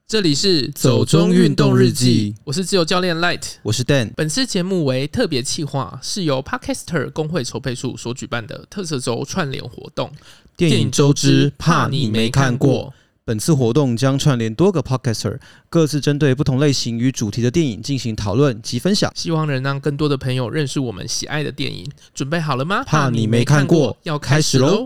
这里是走中运动日记， 我是自由教练 Light， 我是 Dan。 本次节目为特别企划，是由 Podcaster 工会筹备处所举办的特色周串联活动。 电影周之怕你没看过。本次活动将串联多个 Podcaster， 各自针对不同类型与主题的电影进行讨论及分享， 希望能让更多的朋友认识我们喜爱的电影。准备好了吗？ 怕你没看过， 要开始喽！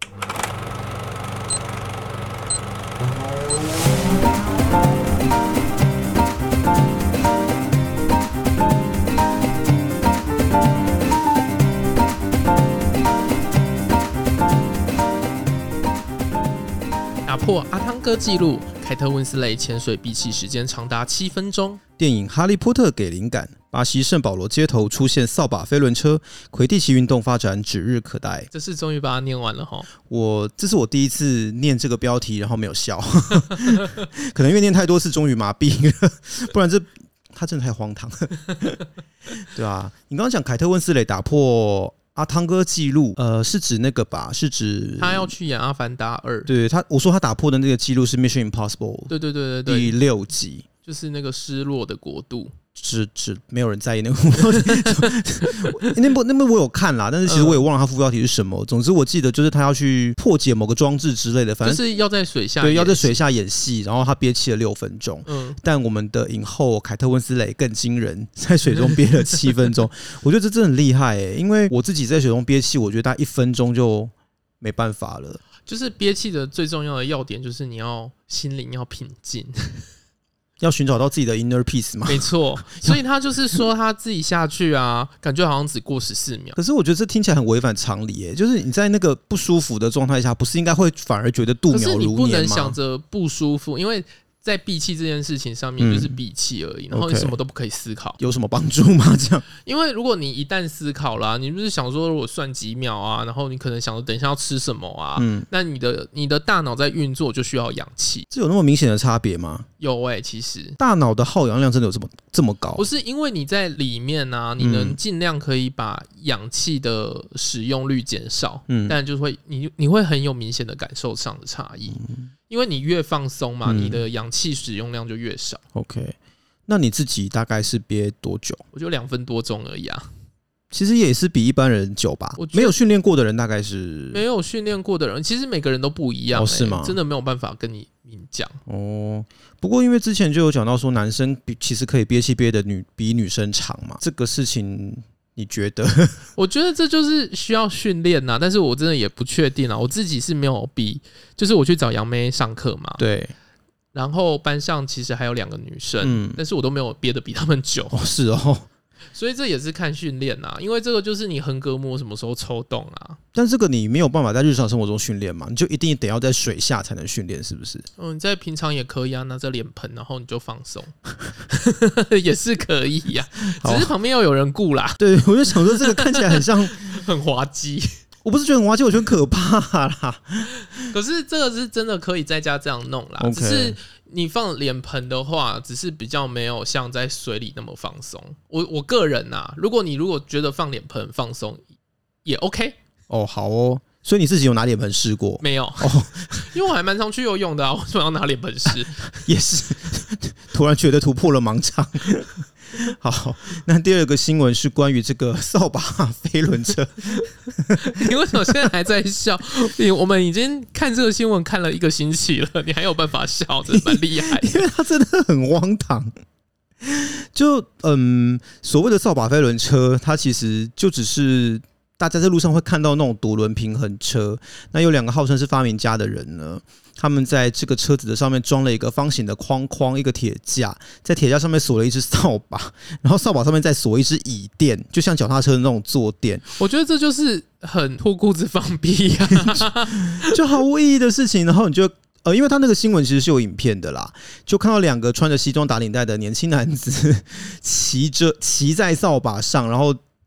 打破阿汤哥纪录，凯特温斯雷潜水闭气时间长达7分钟。 电影《哈利波特》给灵感，巴西圣保罗街头出现扫把飞轮车，魁地奇运动发展指日可待。 这次终于把它念完了齁。 这是我第一次念这个标题，然后没有笑，可能因为念太多次，终于麻痹了，不然他真的太荒唐了。对啊，你刚刚讲凯特温斯雷打破阿汤哥纪录，是指那个吧？是指他要去演《阿凡达2》。 对我说他打破的那个纪录是《Mission Impossible》。 对， 第6集， 就是那个失落的国度。 没有人在意那部那部我有看啦，但是其实我也忘了他副标题是什么。总之我记得就是他要去破解某个装置之类的，反正就是要在水下， 对，要在水下演戏，然后他憋气了6分钟。但我们的影后凯特温斯雷更惊人，在水中憋了7分钟。我觉得这真的很厉害耶，因为我自己在水中憋气，我觉得大概1分钟就没办法了。 就是憋气的最重要的要点就是你要心灵要平静。 要寻找到自己的 inner peace 嘛？ 没错，所以他就是说他自己下去啊，感觉好像只过14秒。 可是我觉得这听起来很违反常理耶，就是你在那个不舒服的状态下，不是应该会反而觉得度秒如年吗？可是你不能想着不舒服，因为在闭气这件事情上面就是闭气而已，然后你什么都不可以思考。 有什么帮助吗？这样？因为如果你一旦思考啦，你不是想说我算几秒啊，然后你可能想说等一下要吃什么啊，那你的大脑在运作就需要氧气。 这有那么明显的差别吗？ 有其实大脑的耗氧量真的有这么高？ 不是，因为你在里面啊，你能尽量可以把氧气的使用率减少，但就会你会很有明显的感受上的差异。因为你越放松嘛，你的氧气使用量就越少。 OK， 那你自己大概是憋多久？ 我就2分多钟而已啊。 其实也是比一般人久吧。没有训练过的人大概是没有训练过的人，其实每个人都不一样。 是吗？ 真的没有办法跟你明讲。 不过因为之前就有讲到说，男生其实可以憋气憋的比女生长嘛，这个事情。你觉得？ 我觉得这就是需要训练呐，但是我真的也不确定啦。我自己是没有就是我去找杨妹上课嘛， 对。 然后班上其实还有2个女生，但是我都没有憋得比她们久。 是哦。 所以这也是看训练呐，因为这个就是你横膈膜什么时候抽动啊。 但这个你没有办法在日常生活中训练嘛，你就一定得要在水下才能训练，是不是？ 你在平常也可以啊，拿着脸盆，然后你就放松，也是可以呀，只是旁边要有人顾啦。 对，我就想说这个看起来很像很滑稽。 我不是觉得很滑稽，我觉得很可怕啦。 可是这个是真的可以在家这样弄啦，只是你放脸盆的话，只是比较没有像在水里那么放松。我个人啊，如果觉得放脸盆放松也 OK。好哦。 所以你自己有拿脸盆试过？ 没有因为我还蛮常去游泳的啊，为什么要拿脸盆试？ 也是，突然觉得突破了盲肠。好，那第2个新闻是关于这个扫把飞轮车。 你为什么现在还在笑？我们已经看这个新闻看了1个星期了，你还有办法笑，真的蛮厉害的。 因为它真的很荒唐。就所谓的扫把飞轮车，它其实就只是大家在路上会看到那种独轮平衡车。那有2个号称是发明家的人呢，他们在这个车子的上面装了一个方形的框，一个铁架，在铁架上面锁了一只扫把，然后扫把上面再锁一只椅垫，就像脚踏车的那种坐垫。 我觉得这就是很脱裤子放屁啊， 就毫无意义的事情。然后你就因为他那个新闻其实是有影片的啦，就看到2个穿着西装打领带的年轻男子骑在扫把上，然后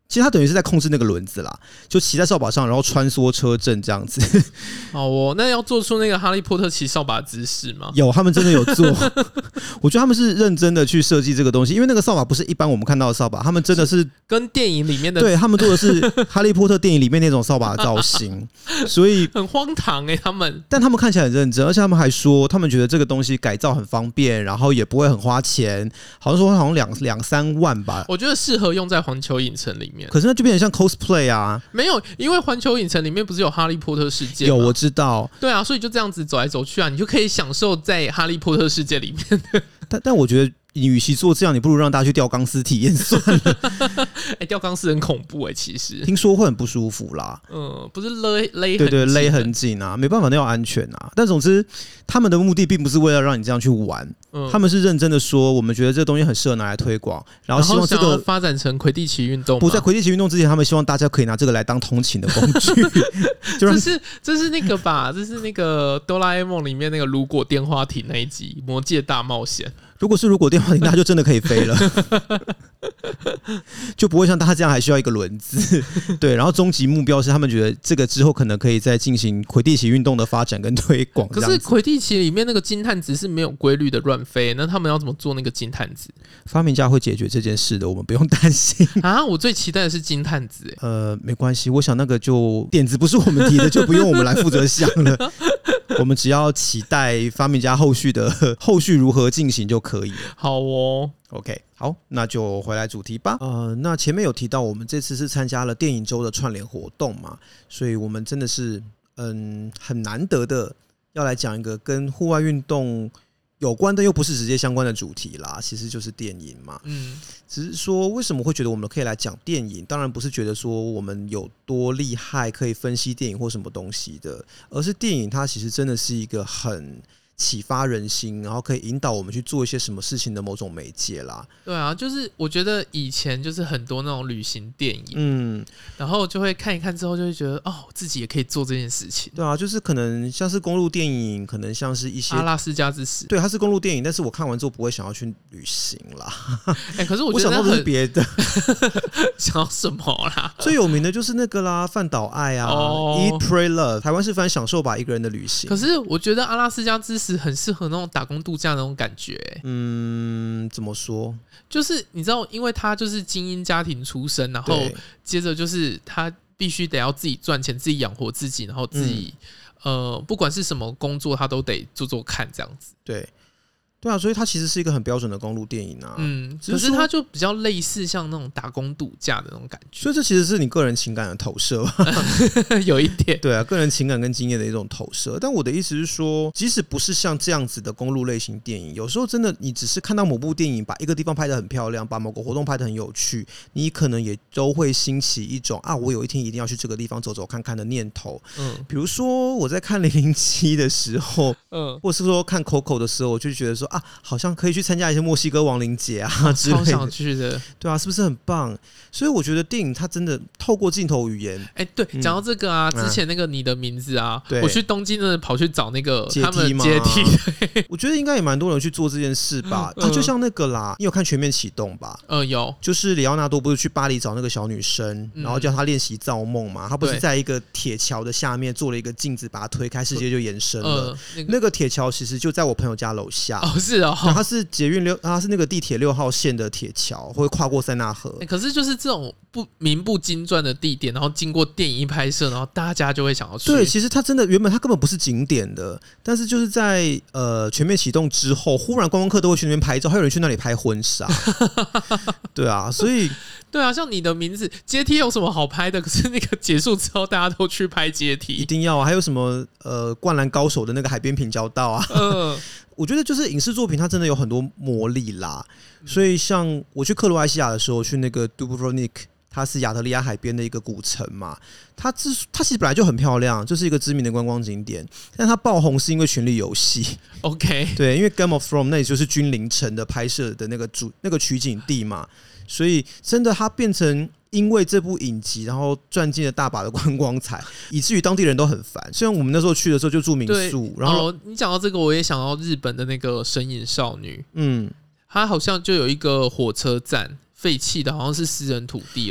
其实他等于是在控制那个轮子啦，就骑在扫把上，然后穿梭车阵这样子。 好哦，那要做出那个哈利波特骑扫把的姿势吗？ 有，他们真的有做。我觉得他们是认真的去设计这个东西，因为那个扫把不是一般我们看到的扫把，他们真的是跟电影里面的， 对他们做的是哈利波特电影里面那种扫把的造型，所以很荒唐他们。 但他们看起来很认真，而且他们还说，他们觉得这个东西改造很方便，然后也不会很花钱，好像两三万吧。 我觉得适合用在环球影城里面。 可是那就变成像 cosplay 啊， 没有，因为环球影城里面不是有哈利波特世界吗？ 有，我知道。 对啊，所以就这样子走来走去啊，你就可以享受在哈利波特世界里面的。 但我觉得你与其做这样，你不如让大家去吊钢丝体验算了。 吊钢丝很恐怖其实听说会很不舒服啦。 不是勒对对，勒很紧啊，没办法，那要安全啊。但总之，他们的目的并不是为了让你这样去玩，他们是认真的说，我们觉得这个东西很适合拿来推广，然后希望这个发展成魁地奇运动。 不在魁地奇运动之前，他们希望大家可以拿这个来当通勤的工具。 这是那个吧？这是那个哆啦 A 梦里面那个如果电话亭那一集《魔界大冒险》。 如果电话亭，那就真的可以飞了，就不会像他这样还需要一个轮子。对，然后终极目标是他们觉得这个之后可能可以再进行魁地奇运动的发展跟推广。 可是魁地奇里面那个金探子是没有规律的乱飞，那他们要怎么做那个金探子？ 发明家会解决这件事的，我们不用担心啊！我最期待的是金探子。 没关系，我想那个就点子不是我们提的，就不用我们来负责想了。我们只要期待发明家后续如何进行就可以了。 好哦 ，OK， 好，那就回来主题吧。那前面有提到我们这次是参加了电影周的串联活动嘛，所以我们真的是很难得的要来讲一个跟户外运动有关的又不是直接相关的主题啦，其实就是电影嘛。只是说为什么会觉得我们可以来讲电影，当然不是觉得说我们有多厉害可以分析电影或什么东西的，而是电影它其实真的是一个很启发人心，然后可以引导我们去做一些什么事情的某种媒介啦。 对啊，就是我觉得以前就是很多那种旅行电影，然后就会看一看之后就会觉得自己也可以做这件事情。 对啊，就是可能像是公路电影，可能像是一些阿拉斯加之死， 对，它是公路电影，但是我看完之后不会想要去旅行啦。 可是我觉得我想到的是别的。 想要什么啦？ 最有名的就是那个啦，饭岛爱啊、Eat Pray Love， 台湾是翻享受吧一个人的旅行。 可是我觉得阿拉斯加之死很适合那种打工度假的那种感觉。 怎么说？ 就是你知道，因为他就是精英家庭出身，然后接着就是他必须得要自己赚钱，自己养活自己，然后自己不管是什么工作，他都得做做看这样子。 对啊，所以它其实是一个很标准的公路电影啊。 可是它就比较类似像那种打工度假的那种感觉。 所以这其实是你个人情感的投射吧。 有一点。 对啊，个人情感跟经验的一种投射。但我的意思是说，即使不是像这样子的公路类型电影，有时候真的你只是看到某部电影把一个地方拍得很漂亮，把某个活动拍得很有趣，你可能也都会兴起一种我有一天一定要去这个地方走走看看的念头。比如说我在看007的时候，或是说看 Coco 的时候，我就觉得说好像可以去参加一些墨西哥亡灵节啊之类的， 超想去的。 对啊，是不是很棒？所以我觉得电影它真的透过镜头语言， 对，讲到这个啊，之前那个你的名字啊，我去东京真的跑去找那个阶梯阶梯， 我觉得应该也蛮多人去做这件事吧。就像那个啦，你有看《全面启动》吧？ 有， 就是里奥纳多不是去巴黎找那个小女生，然后叫她练习造梦嘛？他不是在一个铁桥的下面做了一个镜子，把它推开，世界就延伸了。那个铁桥其实就在我朋友家楼下。 是哦。 它是它是那个地铁6号线的铁桥，会跨过塞纳河。 可是就是这种名不经传的地点，然后经过电影一拍摄，然后大家就会想要去。 对，其实它真的原本它根本不是景点的，但是就是在全面启动之后，忽然观光客都会去那边拍照，还有人去那里拍婚纱。对啊，所以对啊，像你的名字阶梯有什么好拍的？可是那个结束之后，大家都去拍阶梯， 一定要啊！还有什么灌篮高手的那个海边平交道啊？我觉得就是影视作品它真的有很多魔力啦，所以像我去克罗埃西亚的时候，去那个 Dubrovnik， 它是亚特利亚海边的一个古城嘛，它其实本来就很漂亮，就是一个知名的观光景点，但它爆红是因为权力游戏。 OK， 对，因为 Game of Thrones 那里就是君临城的拍摄的那个取景地嘛，所以真的它变成因为这部影集，然后赚进了大把的观光财，以至于当地人都很烦。虽然我们那时候去的时候就住民宿，然后你讲到这个，我也想到日本的那个神隐少女，它好像就有一个火车站废弃的，好像是私人土地了。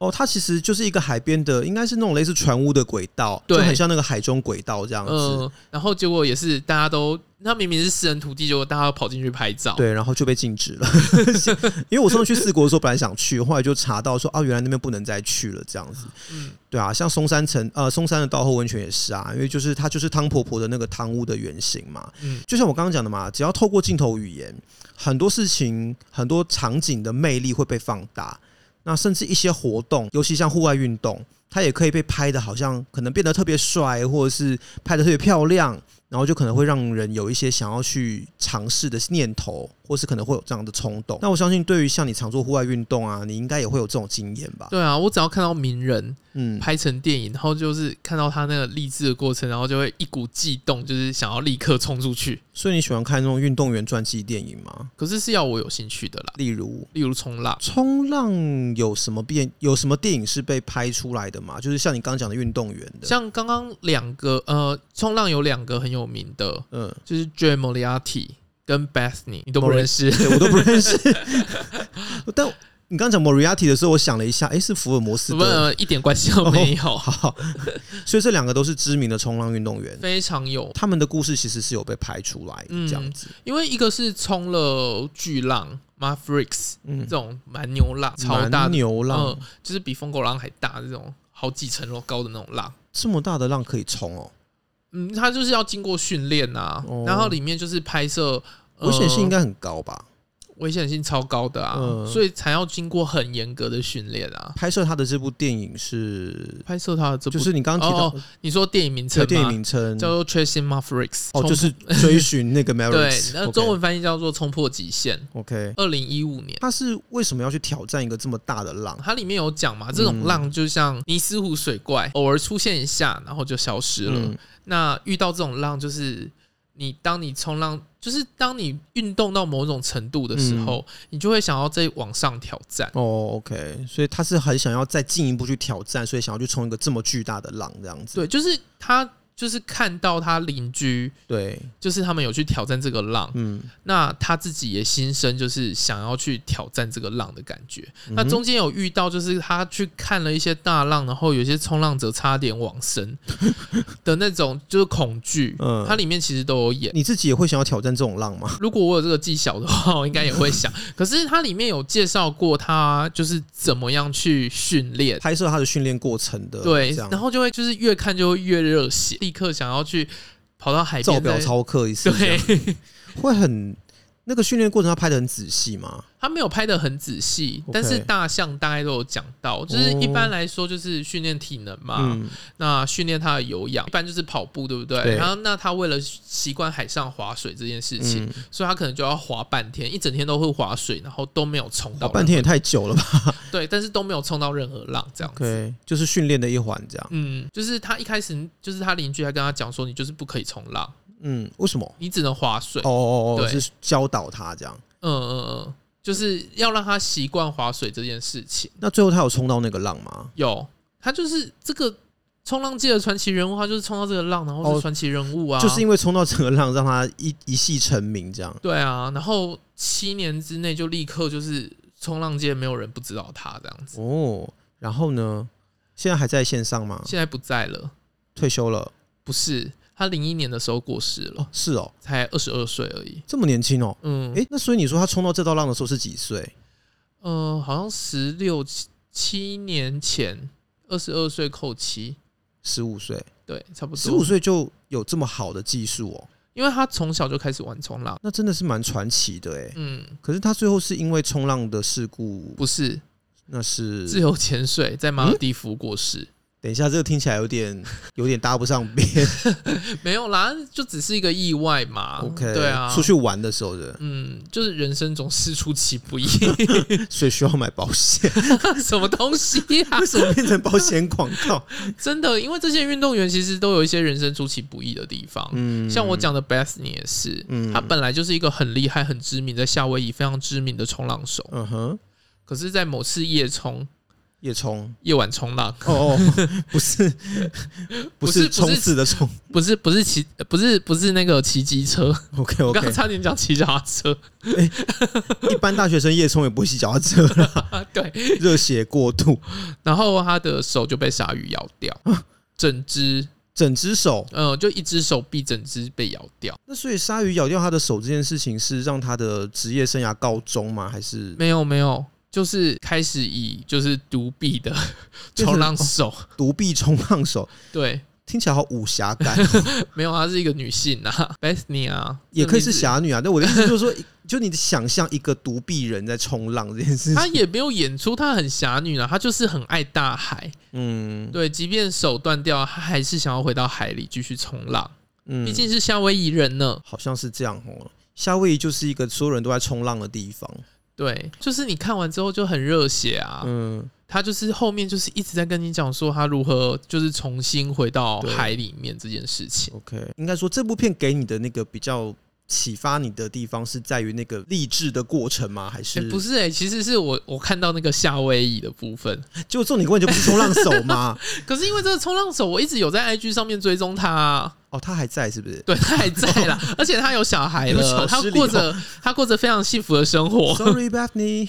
它其实就是一个海边的，应该是那种类似船屋的轨道，就很像那个海中轨道这样子。 然后结果也是大家都，那明明是私人土地，结果大家都跑进去拍照， 对，然后就被禁止了。因为我上次去四国的时候，本来想去，后来就查到说原来那边不能再去了这样子。对啊，像松山的稻后温泉也是啊，因为就是它就是汤婆婆的那个汤屋的原型嘛。就像我刚刚讲的嘛，只要透过镜头语言，很多事情、很多场景的魅力会被放大。那甚至一些活动，尤其像户外运动，它也可以被拍的好像可能变得特别帅，或者是拍的特别漂亮，然后就可能会让人有一些想要去尝试的念头，或是可能会有这样的冲动。那我相信对于像你常做户外运动啊，你应该也会有这种经验吧？ 对啊，我只要看到名人拍成电影，然后就是看到他那个励志的过程，然后就会一股悸动，就是想要立刻冲出去。 所以你喜欢看那种运动员传记电影吗？ 可是要我有兴趣的啦， 例如冲浪。 冲浪有什么电影是被拍出来的吗？就是像你刚刚讲的运动员的， 像刚刚冲浪有2个很有名的，就是 Jay Moriarty 跟 Bethany， 你都不认识？ 对，我都不认识。但你刚刚讲 Moriarty 的时候，我想了一下，是福尔摩斯的， 一点关系都没有。 好，所以这2个都是知名的冲浪运动员， 非常有。 他们的故事其实是有被拍出来的，这样子。 因为一个是冲了巨浪 Mavericks，这种蛮牛浪，超大的牛浪， 就是比疯狗浪还大这种，好几层楼高的那种浪。 这么大的浪可以冲哦？ 它就是要经过训练啊，然后里面就是拍摄， 危险性应该很高吧？ 危险性超高的啊，所以才要经过很严格的训练啊。 拍摄他的这部电影是拍摄他的这部， 就是你刚刚提到， 你说电影名称吗？ 电影名称叫做 Chasing Mavericks， 就是追寻那个 Mavericks。 对，那中文翻译叫做冲破极限。 OK， 2015年， 他是为什么要去挑战一个这么大的浪？ 它里面有讲嘛，这种浪就像尼斯湖水怪，偶尔出现一下，然后就消失了。那遇到这种浪，就是当你冲浪，就是当你运动到某种程度的时候，你就会想要再往上挑战。 OK， 所以他是很想要再进一步去挑战，所以想要去冲一个这么巨大的浪，这样子。 对，就是他就是看到他邻居， 对， 就是他们有去挑战这个浪，那他自己也心生就是想要去挑战这个浪的感觉。那中间有遇到就是他去看了一些大浪，然后有些冲浪者差点往生的那种就是恐惧，它里面其实都有演。 你自己也会想要挑战这种浪吗？ 如果我有这个技巧的话，我应该也会想。可是它里面有介绍过他就是怎么样去训练， 拍摄他的训练过程的， 对，然后就会就是越看就会越热血，立刻想要去跑到海边， 照表操课一次， 对， 会很那个训练过程他拍得很仔细吗？ 他没有拍得很仔细，但是大项大概都有讲到，就是一般来说就是训练体能嘛，那训练他的有氧，一般就是跑步，对不对？然后那他为了习惯海上滑水这件事情，所以他可能就要滑半天，一整天都会滑水，然后都没有冲到。 半天也太久了吧？ 对，但是都没有冲到任何浪，这样子。 Okay， 就是训练的一环，这样。 就是他一开始就是他邻居还跟他讲说，你就是不可以冲浪。 为什么？ 你只能划水。 对，是教导他这样。 就是要让他习惯划水这件事情。 那最后他有冲到那个浪吗？ 有，他就是这个冲浪界的传奇人物，他就是冲到这个浪，然后是传奇人物啊。 就是因为冲到这个浪，让他一夕成名这样。 对啊，然后7年之内就立刻就是冲浪界没有人不知道他这样子。 然后呢？现在还在线上吗？ 现在不在了， 退休了？ 不是。他2001年的时候过世了。 是哦， 才22岁而已， 这么年轻哦。那所以你说他冲到这道浪的时候是几岁？ 好像7年前，22岁扣7，15 岁， 对，差不多。 15岁就有这么好的技术哦？ 因为他从小就开始玩冲浪， 那真的是蛮传奇的哎。可是他最后是因为冲浪的事故？ 不是， 那是自由潜水，在马尔地夫过世。 等一下，这个听起来有点搭不上边。 没有啦，就只是一个意外嘛。 OK， 对啊， 出去玩的时候的。 就是人生总是出其不意， 所以需要买保险。 什么东西啊？ 为什么变成保险广告？ 真的，因为这些运动员其实都有一些人生出其不意的地方。像我讲的 Bethany 也是，他本来就是一个很厉害、很知名，在夏威夷非常知名的冲浪手。可是，在某次夜冲， 夜冲夜晚冲浪哦，不是冲刺的冲， 不是那个骑机车。 OK， 我刚刚差点讲骑脚踏车。 一般大学生夜冲也不会骑脚踏车啦， 对， 热血过度， 然后他的手就被鲨鱼咬掉，整只手，就一只手臂整只被咬掉。 那所以鲨鱼咬掉他的手这件事情是让他的职业生涯告终吗？还是没有，就是开始以就是独臂的冲浪手， 独臂冲浪手， 对， 听起来好武侠感。 没有，她是一个女性啊 ，Bethany 啊， 也可以是侠女啊。但我的意思就是说，就你想象一个独臂人在冲浪这件事情， 她也没有演出她很侠女啊，她就是很爱大海。对，即便手断掉，她还是想要回到海里继续冲浪。毕竟是夏威夷人呢， 好像是这样哦。夏威夷就是一个所有人都在冲浪的地方。 对，就是你看完之后就很热血啊。他就是后面就是一直在跟你讲说他如何就是重新回到海里面这件事情。 OK， 应该说这部片给你的那个比较启发你的地方是在于那个励志的过程吗？还是不是其实是我看到那个夏威夷的部分， 就重点根本就不是冲浪手吗？ 可是因为这个冲浪手，我一直有在 IG 上面追踪他啊。 哦，他还在是不是？ 对，他还在啦，而且他有小孩了，他过着非常幸福的生活。 Sorry, Bethany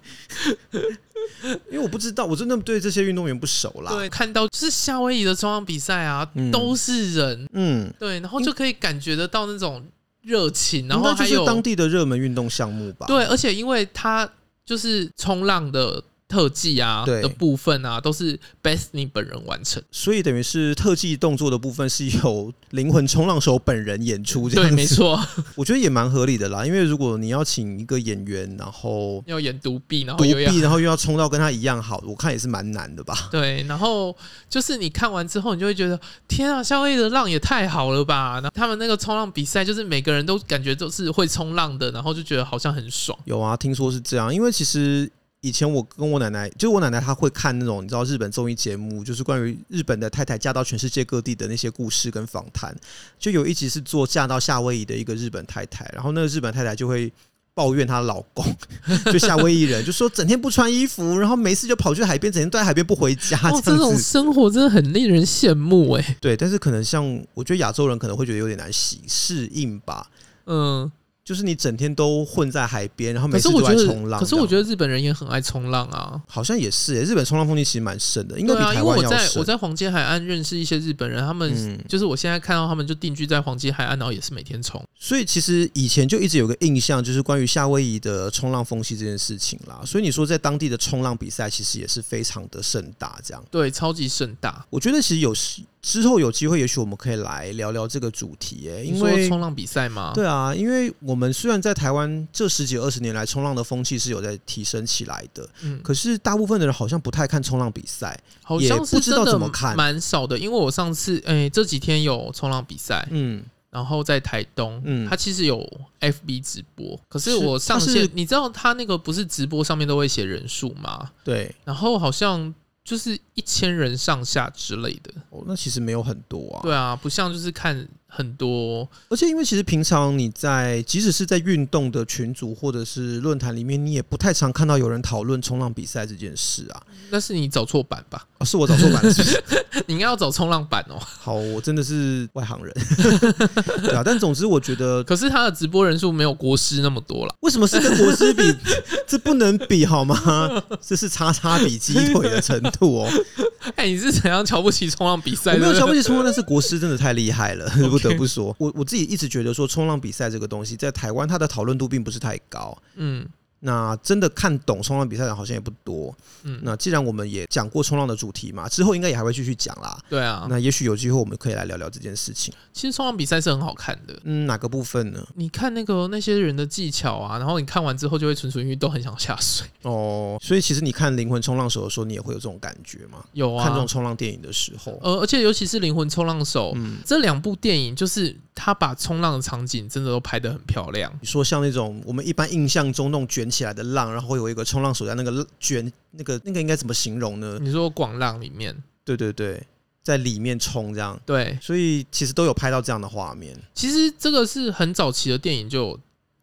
因为我不知道，我真的对这些运动员不熟啦。 对，看到就是夏威夷的冲浪比赛啊，都是人，对，然后就可以感觉得到那种热情，然后还有就是当地的热门运动项目吧。 对，而且因为他就是冲浪的特技啊的部分啊，都是 Bethany 本人完成， 所以等于是特技动作的部分是由灵魂冲浪手本人演出这样子。 对，没错， 我觉得也蛮合理的啦。因为如果你要请一个演员，然后要演独臂，然后又要冲到跟他一样好，我看也是蛮难的吧。 对，然后就是你看完之后，你就会觉得天啊，夏威夷的浪也太好了吧！然后他们那个冲浪比赛，就是每个人都感觉都是会冲浪的，然后就觉得好像很爽。 有啊，听说是这样，因为其实以前我跟我奶奶，就是我奶奶她会看那种你知道日本综艺节目，就是关于日本的太太嫁到全世界各地的那些故事跟访谈。就有一集是做嫁到夏威夷的一个日本太太，然后那个日本太太就会抱怨她老公，就夏威夷人，就说整天不穿衣服，然后没事就跑去海边，整天都在海边不回家。 这种生活真的很令人羡慕哎。 对，但是可能像我觉得亚洲人可能会觉得有点难适应吧。就是你整天都混在海边，然后每次都在冲浪。 可是我觉得日本人也很爱冲浪啊， 好像也是日本冲浪风气其实蛮盛的，应该比台湾要盛。 因为我在黄街海岸认识一些日本人，他们就是我现在看到他们就定居在黄街海岸，然后也是每天冲。 所以其实以前就一直有个印象，就是关于夏威夷的冲浪风气这件事情啦。所以你说在当地的冲浪比赛，其实也是非常的盛大，这样。 对，超级盛大。 我觉得其实之后有机会，也许我们可以来聊聊这个主题因为你说冲浪比赛吗？ 对啊，因为我们虽然在台湾这10几20年来，冲浪的风气是有在提升起来的，可是大部分的人好像不太看冲浪比赛， 好像是也不知道怎么看， 蛮少的。因为我上次这几天有冲浪比赛，然后在台东，他其实有 FB 直播，可是我上线，你知道他那个不是直播上面都会写人数吗？ 对， 然后好像就是1000人上下之类的。 那其实没有很多啊。 对啊，不像就是看很多， 而且因为其实平常你即使是在运动的群组或者是论坛里面，你也不太常看到有人讨论冲浪比赛这件事啊。 那是你找错版吧？ 是我找错版了是不是？ 你应该要找冲浪版哦。 好，我真的是外行人。对啊，但总之我觉得， 可是他的直播人数没有国师那么多啦。 为什么是跟国师比？这不能比好吗？这是叉比鸡腿的程度哦。 你是怎样瞧不起冲浪比赛？ 我没有瞧不起冲浪，但是国师真的太厉害了，不得不说。我自己一直觉得说，冲浪比赛这个东西在台湾它的讨论度并不是太高。那真的看懂冲浪比赛的人好像也不多。那既然我们也讲过冲浪的主题嘛，之后应该也还会继续讲啦。 对啊， 那也许有机会我们可以来聊聊这件事情。 其实冲浪比赛是很好看的。 哪个部分呢？ 你看那些人的技巧啊，然后你看完之后就会蠢蠢欲动，很想下水。 所以其实你看《灵魂冲浪手》的时候，你也会有这种感觉吗？ 有啊， 看这种冲浪电影的时候。 而且尤其是《灵魂冲浪手》这2部电影，就是他把冲浪的场景真的都拍得很漂亮。 你说像那种我们一般印象中那种卷起来的浪，然后会有一个冲浪手在那个卷，那个应该怎么形容呢？ 你说广浪里面？ 对对对，在里面冲这样。 对， 所以其实都有拍到这样的画面。 其实这个是很早期的电影就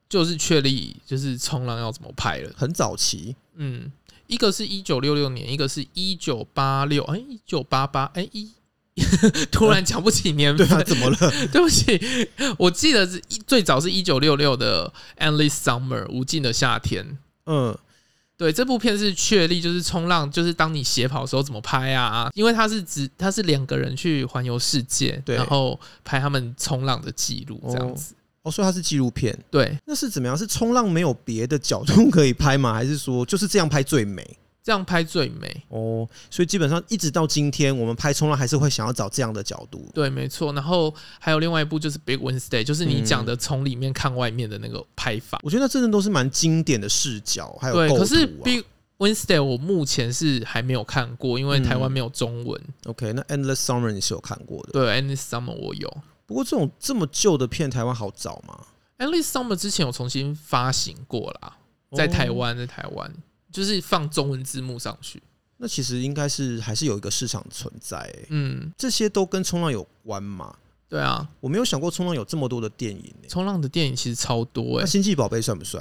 就是确立就是冲浪要怎么拍了， 很早期。 一个是1966年，一个是1986， 1988，突然讲不起年份， 对啊，怎么了？ 对不起，我记得是最早是1966的《Endless Summer》无尽的夏天。对，这部片是确立就是冲浪，就是当你斜跑的时候怎么拍啊？因为它是2个人去环游世界，然后拍他们冲浪的记录这样子。 所以它是纪录片。 对， 那是怎么样？是冲浪没有别的角度可以拍吗？还是说就是这样拍最美？ 这样拍最美所以基本上一直到今天，我们拍冲浪还是会想要找这样的角度。 对，没错。然后还有另外一部就是 Big Wednesday， 就是你讲的从里面看外面的那个拍法。 我觉得那真的都是蛮经典的视角，还有构图对，可是 Big Wednesday 我目前是还没有看过，因为台湾没有中文。 OK， 那 Endless Summer 你是有看过的？ 对 ，Endless Summer 我有。 不过这么旧的片，台湾好找吗？ Endless Summer 之前有重新发行过啦，在台湾就是放中文字幕上去。 那其实应该是还是有一个市场存在。这些都跟冲浪有关嘛？ 对啊， 我没有想过冲浪有这么多的电影。 冲浪的电影其实超多。 那星际宝贝算不算？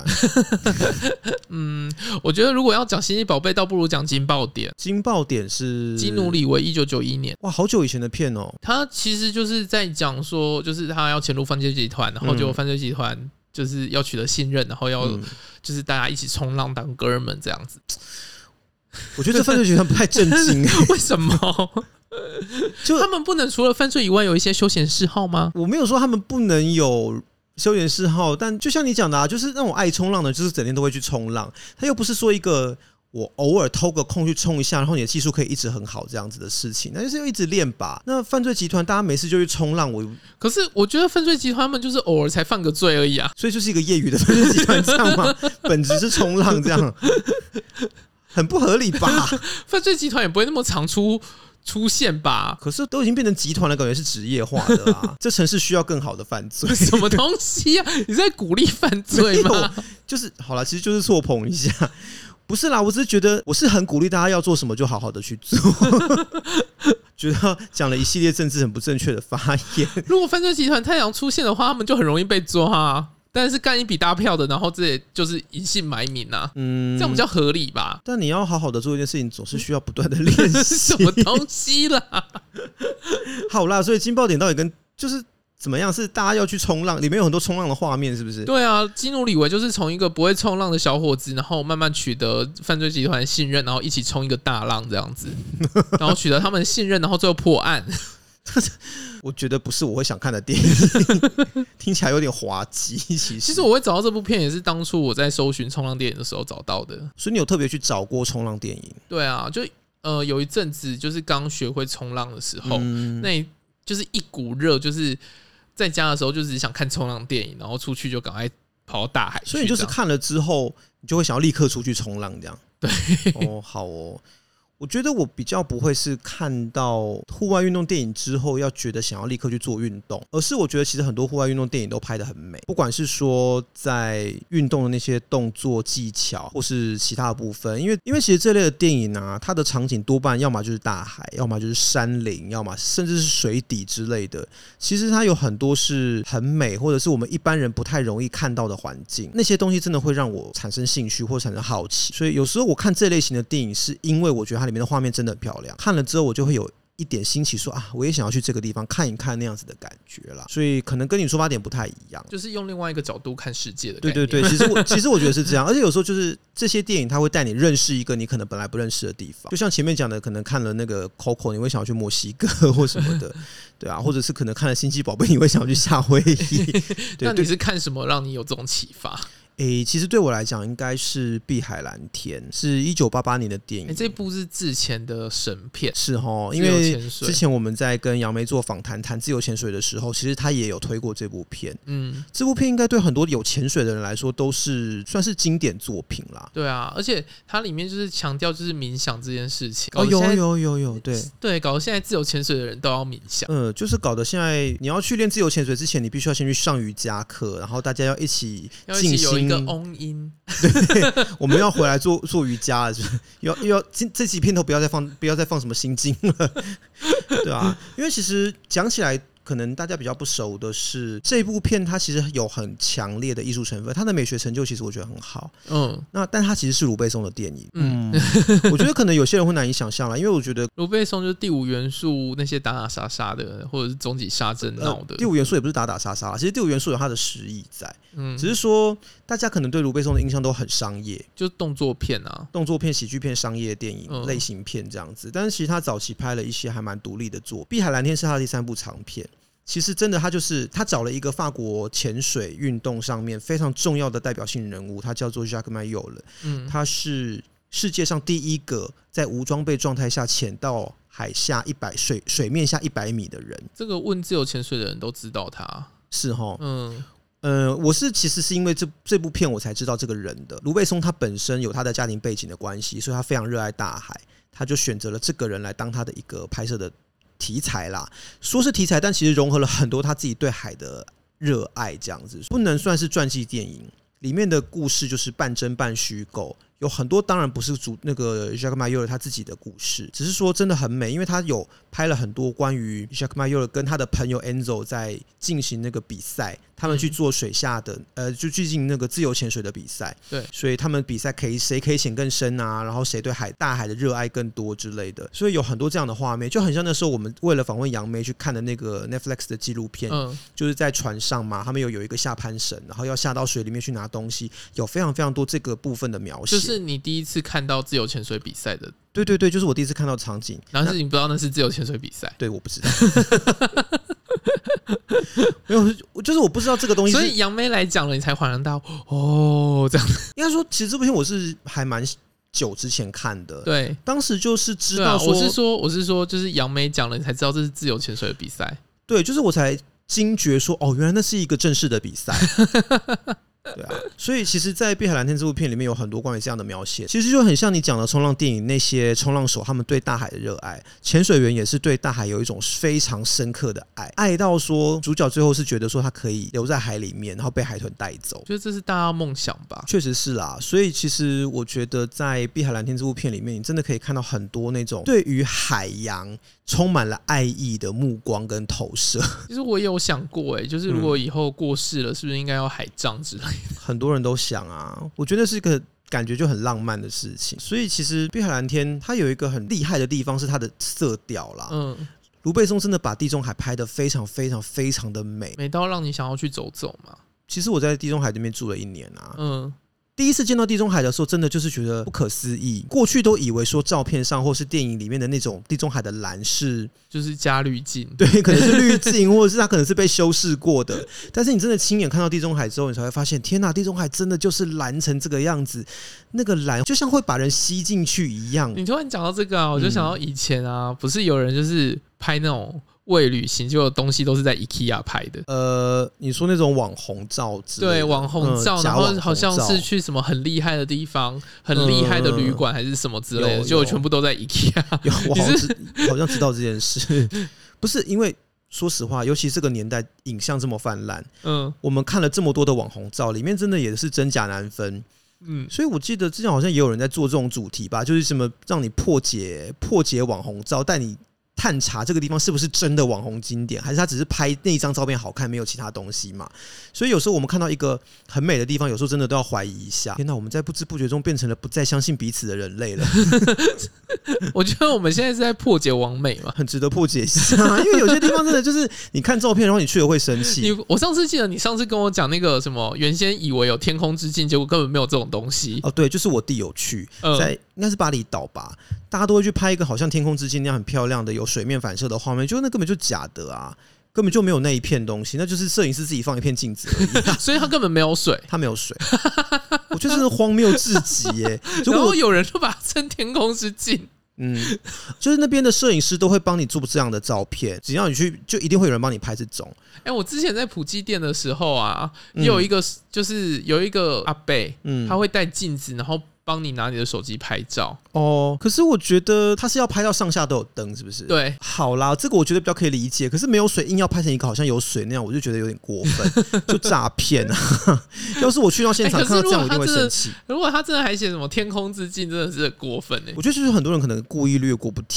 我觉得如果要讲星际宝贝，倒不如讲金爆点。 金爆点是基努里维1991年， 哇，好久以前的片哦。 他其实就是在讲说，就是他要潜入犯罪集团，然后结果犯罪集团就是要取得信任，然后要就是大家一起冲浪当哥们这样子。 我觉得这犯罪集团不太正经。 为什么？就他们不能除了犯罪以外有一些休闲嗜好吗？ 我没有说他们不能有休闲嗜好，但就像你讲的啊，就是那种爱冲浪的，就是整天都会去冲浪。他又不是说一个我偶尔偷个空去冲一下，然后你的技术可以一直很好这样子的事情，那就是要一直练吧。那犯罪集团大家没事就去冲浪， 可是我觉得犯罪集团他们就是偶尔才犯个罪而已啊， 所以就是一个业余的犯罪集团这样吗？本质是冲浪这样，很不合理吧？ 犯罪集团也不会那么常出现吧？ 可是都已经变成集团了，感觉是职业化的啦。这城市需要更好的犯罪， 什么东西啊？你在鼓励犯罪吗？ 就是好了，其实就是错捧一下。不是啦，我只是觉得我是很鼓励大家要做什么就好好的去做。觉得讲了一系列政治很不正确的发言。 如果犯罪集团太阳出现的话，他们就很容易被抓啊。但是干一笔大票的，然后这也就是隐姓埋名啊，这样比较合理吧？ 但你要好好的做一件事情，总是需要不断的练习。 什么东西啦？ 好啦，所以金爆点到底跟就是怎么样？是大家要去冲浪，里面有很多冲浪的画面，是不是？ 对啊，基努里维就是从一个不会冲浪的小伙子，然后慢慢取得犯罪集团的信任，然后一起冲一个大浪这样子，然后取得他们的信任，然后最后破案。 我觉得不是我会想看的电影，听起来有点滑稽。其实我会找到这部片也是当初我在搜寻冲浪电影的时候找到的。 所以你有特别去找过冲浪电影？ 对啊，就有一阵子就是刚学会冲浪的时候，那就是一股热，就是在家的时候就只想看冲浪电影，然后出去就赶快跑到大海去。 所以你就是看了之后，你就会想要立刻出去冲浪这样？ 对。 好哦。我觉得我比较不会是看到户外运动电影之后要觉得想要立刻去做运动，而是我觉得其实很多户外运动电影都拍得很美，不管是说在运动的那些动作技巧或是其他的部分，因为其实这类的电影啊，它的场景多半要么就是大海，要么就是山林，要么甚至是水底之类的，其实它有很多是很美或者是我们一般人不太容易看到的环境，那些东西真的会让我产生兴趣或产生好奇，所以有时候我看这类型的电影是因为我觉得它里面的画面真的很漂亮，看了之后我就会有一点新奇说啊，我也想要去这个地方看一看那样子的感觉啦，所以可能跟你出发点不太一样， 就是用另外一个角度看世界的概念。 对，其实我觉得是这样，而且有时候就是这些电影它会带你认识一个你可能本来不认识的地方，就像前面讲的，可能看了那个 Coco 你会想要去墨西哥或什么的，对啊，或者是可能看了星际宝贝你会想要去夏威夷。 那你是看什么让你有这种启发？ 其实对我来讲应该是碧海蓝天，是1988年的电影。 这部是之前的神片， 是齁，因为之前我们在跟杨梅做访谈谈自由潜水的时候，其实他也有推过这部片。这部片应该对很多有潜水的人来说都是算是经典作品啦。 对啊，而且它里面就是强调就是冥想这件事情。 有， 对，搞得现在自由潜水的人都要冥想。 就是搞得现在你要去练自由潜水之前，你必须要先去上瑜伽课，然后大家要一起静心。 一个嗡音， 对，我们要回来做瑜伽了，就是要这几片头不要再放什么心经了，对啊，因为其实讲起来， 可能大家比较不熟的是，这部片它其实有很强烈的艺术成分，它的美学成就其实我觉得很好。但它其实是卢贝松的电影。我觉得可能有些人会难以想象啦，因为我觉得卢贝松就是第五元素那些打打杀杀的，或者是终极杀阵闹的。 第五元素也不是打打杀杀，其实第五元素有它的实意在。只是说大家可能对卢贝松的印象都很商业， 就是动作片啊， 动作片、喜剧片、商业电影、类型片这样子。但是其实他早期拍了一些还蛮独立的作品，《碧海蓝天》是他的第3部长片。其实真的他找了一个法国潜水运动上面非常重要的代表性人物，他叫做 Jacques Mayol，他是世界上第一个在无装备状态下潜到海下水面下100米的人。 这个问自由潜水的人都知道他， 是齁。我其实是因为这部片我才知道这个人的。卢贝松他本身有他的家庭背景的关系，所以他非常热爱大海，他就选择了这个人来当他的一个拍摄的题材啦。说是题材，但其实融合了很多他自己对海的热爱，这样子不能算是传记电影。里面的故事就是半真半虚构，有很多当然不是那个 Jacques Mayol 他自己的故事，只是说真的很美，因为他有拍了很多关于 Jacques Mayol 跟他的朋友 Enzo 在进行那个比赛，他们去做水下的就去进行那个自由潜水的比赛。 对， 所以他们比赛谁可以潜更深啊，然后谁对大海的热爱更多之类的，所以有很多这样的画面，就很像那时候我们为了访问杨梅去看的那个 Netflix 的纪录片，就是在船上嘛，他们有一个下攀绳，然后要下到水里面去拿东西，有非常非常多这个部分的描写。 就是你第一次看到自由潜水比赛的。 对对对，就是我第一次看到场景， 然后是你不知道那是自由潜水比赛。 对，我不知道。没有，就是我不知道这个东西。 所以杨妹来讲了，你才恍然大悟这样。应该说，其实这部片我是还蛮久之前看的。 对， 当时就是知道说， 我是说，就是杨妹讲了，你才知道这是自由潜水的比赛。 对，就是我才惊觉说，原来那是一个正式的比赛。对啊，所以其实在《碧海蓝天》这部片里面有很多关于这样的描写，其实就很像你讲的冲浪电影，那些冲浪手他们对大海的热爱，潜水员也是对大海有一种非常深刻的爱到说主角最后是觉得说他可以留在海里面，然后被海豚带走。 觉得这是大家梦想吧？ 确实是啦，所以其实我觉得在《碧海蓝天》这部片里面，你真的可以看到很多那种对于海洋充满了爱意的目光跟投射。 其实我也有想过，就是如果以后过世了，是不是应该要海葬之类的？ 很多人都想啊，我觉得是一个感觉就很浪漫的事情。所以其实《碧海蓝天》它有一个很厉害的地方是它的色调啦。卢贝松真的把地中海拍得非常非常非常的美， 美到让你想要去走走嘛。 其实我在地中海这边住了1年啊。第一次见到地中海的时候，真的就是觉得不可思议。过去都以为说照片上或是电影里面的那种地中海的蓝是就是加滤镜， 对，可能是滤镜，或者是它可能是被修饰过的。但是你真的亲眼看到地中海之后，你才会发现，天哪，地中海真的就是蓝成这个样子，那个蓝就像会把人吸进去一样。 你突然讲到这个啊，我就想到以前啊，不是有人就是拍那种为旅行，结果东西都是在 IKEA 拍的。 你说那种网红照之类的， 对，网红照，然后好像是去什么很厉害的地方、很厉害的旅馆还是什么之类的，结果全部都在 IKEA。 我好像知道这件事。不是因为说实话，尤其这个年代影像这么泛滥，我们看了这么多的网红照，里面真的也是真假难分。所以我记得之前好像也有人在做这种主题吧，就是什么让你破解网红照，带你探查这个地方是不是真的网红经典，还是他只是拍那一张照片好看，没有其他东西嘛？所以有时候我们看到一个很美的地方，有时候真的都要怀疑一下。天哪，我们在不知不觉中变成了不再相信彼此的人类了。 我觉得我们现在是在破解网美嘛， 很值得破解一下。因为有些地方真的就是你看照片，然后你去了会生气。 我上次记得你上次跟我讲那个什么，原先以为有天空之镜，结果根本没有这种东西。 对，就是我弟有去，在应该是巴厘岛吧，大家都会去拍一个好像天空之镜那样很漂亮的有水面反射的画面，就那根本就假的啊，根本就没有那一片东西，那就是摄影师自己放一片镜子而已。 所以他根本没有水， 他没有水。我觉得真的荒谬至极耶！ 然后有人就把它称天空之镜。 就是那边的摄影师都会帮你做这样的照片，只要你去，就一定会有人帮你拍这种。 我之前在普基店的时候啊，有一个就是有一个阿伯，他会带镜子，然后帮你拿你的手机拍照。 可是我觉得他是要拍到上下都有灯，是不是？ 对， 好啦，这个我觉得比较可以理解。可是没有水，硬要拍成一个好像有水那样，我就觉得有点过分，就诈骗啊！要是我去到现场看到这样，我一定会生气。 如果他真的还写什么天空之镜，真的是很过分。 我觉得就是很多人可能故意略过不提。